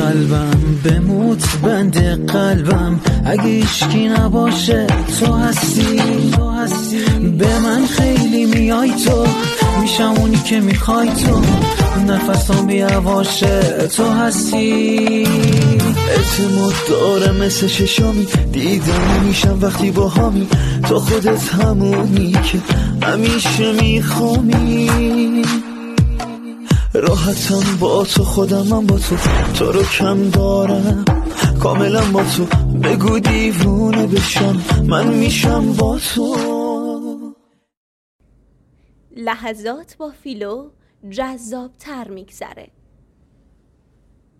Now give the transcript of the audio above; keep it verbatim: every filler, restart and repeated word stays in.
قلبم بموت بند قلبم، اگه عشقی نباشه تو هستی، تو هستی. به من خیلی میای تو، میشم اونی که میخوای تو، نفسم بیاواشه تو هستی. اعتماد داره مثل ششامی، دیدم میشم وقتی با همی، تو خودت همونی که همیشه میخوامی. راحتم با تو، خودمم با تو، تو رو کم دارم کاملا با تو. بگو دیوونه بشم، من میشم با تو. لحظات با فیلو جذاب تر میگذره.